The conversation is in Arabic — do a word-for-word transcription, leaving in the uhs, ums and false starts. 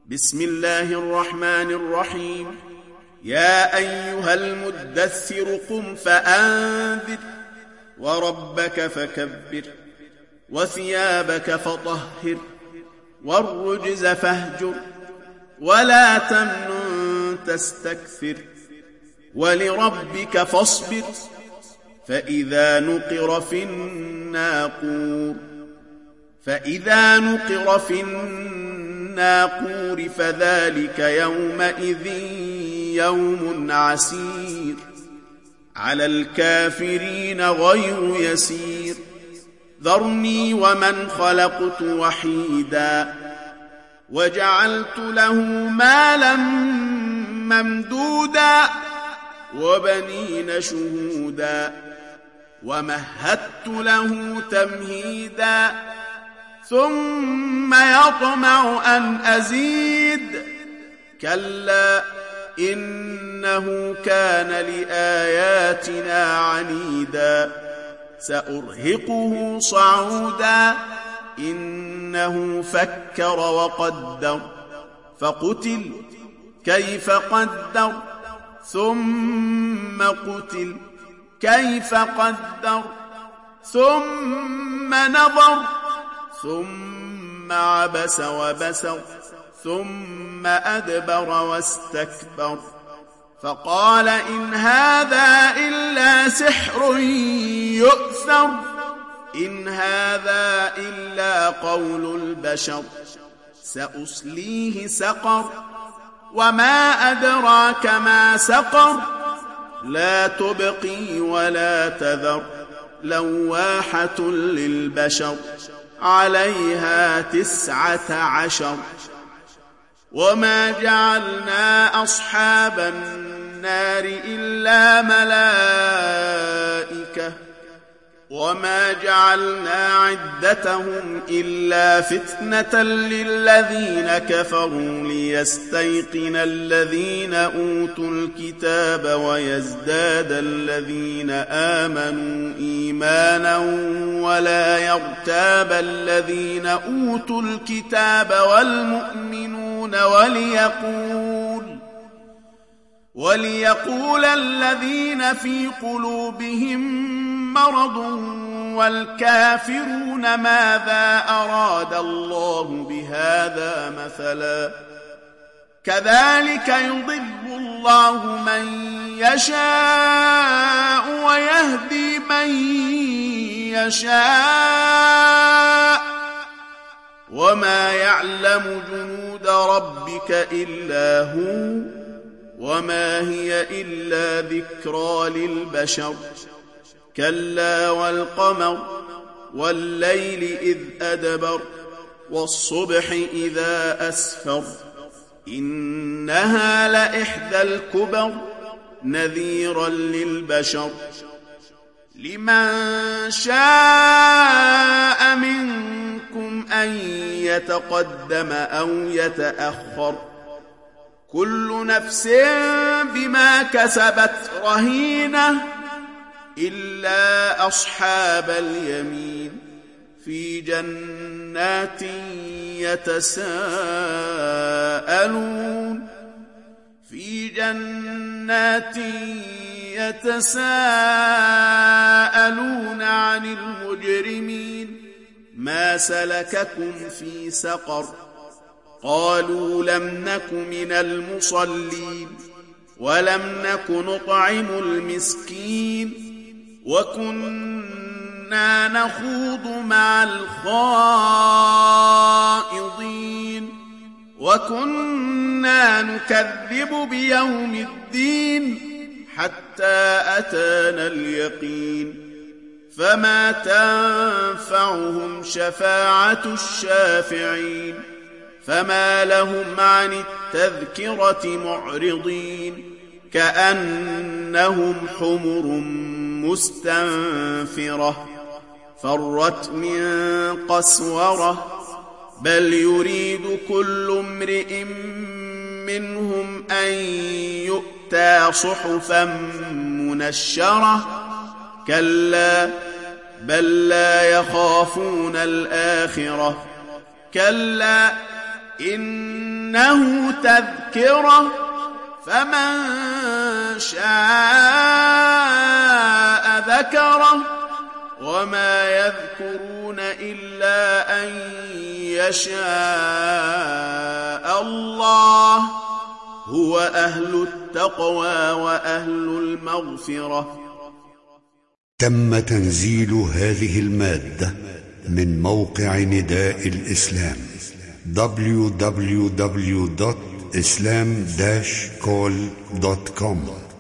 بسم الله الرحمن الرحيم. يا أيها المدثر قم فأنذر وربك فكبر وثيابك فطهر والرجز فاهجر ولا تمنن تستكثر ولربك فاصبر فإذا نقر في الناقور فإذا نقر في الناقور فذلك يومئذ يوم عسير على الكافرين غير يسير. ذرني ومن خلقت وحيدا وجعلت له مالا ممدودا وبنين شهودا ومهدت له تمهيدا ثم يطمع أن أزيد كلا إنه كان لآياتنا عنيدا سأرهقه صعودا إنه فكر وقدر فقتل كيف قدر ثم قتل كيف قدر ثم نظر ثم عبس وبسر ثم أدبر واستكبر فقال إن هذا إلا سحر يؤثر إن هذا إلا قول البشر سأصليه سقر وما أدراك ما سقر لا تبقي ولا تذر لواحة للبشر عليها تسعة عشر. وما جعلنا أصحاب النار إلا ملائكة وما جعلنا عدتهم إلا فتنة للذين كفروا ليستيقن الذين أوتوا الكتاب ويزداد الذين آمنوا إيمانا ولا يرتاب الذين أوتوا الكتاب والمؤمنون وليقول وليقول الذين في قلوبهم مرض والكافرون ماذا أراد الله بهذا مثلا كذلك يضل الله من يشاء ويهدي من يشاء وما يعلم جنود ربك إلا هو وما هي إلا ذكرى للبشر كلا والقمر والليل إذ أدبر والصبح إذا أسفر إنها لإحدى الكبر نذيرا للبشر لمن شاء منكم أن يتقدم أو يتأخر كل نفس بما كسبت رهينة إلا أصحاب اليمين في جنات يتساءلون في جنات يتساءلون عن المجرمين ما سلككم في سقر قالوا لم نك من المصلين ولم نك نطعم المسكين وكنا نخوض مع الخائضين وكنا نكذب بيوم الدين حتى أتانا اليقين فما تنفعهم شفاعة الشافعين فما لهم عن التذكرة معرضين كأنهم حمر مستنفرة فرت من قسورة بل يريد كل امرئ منهم أن يؤتى صحفا منشرة كلا بل لا يخافون الآخرة كلا إن إنه تذكرة فمن شاء ذكره وما يذكرون إلا أن يشاء الله هو أهل التقوى وأهل المغفرة. تم تنزيل هذه المادة من موقع نداء الإسلام دبليو دبليو دبليو دوت إسلام داش كول دوت كوم.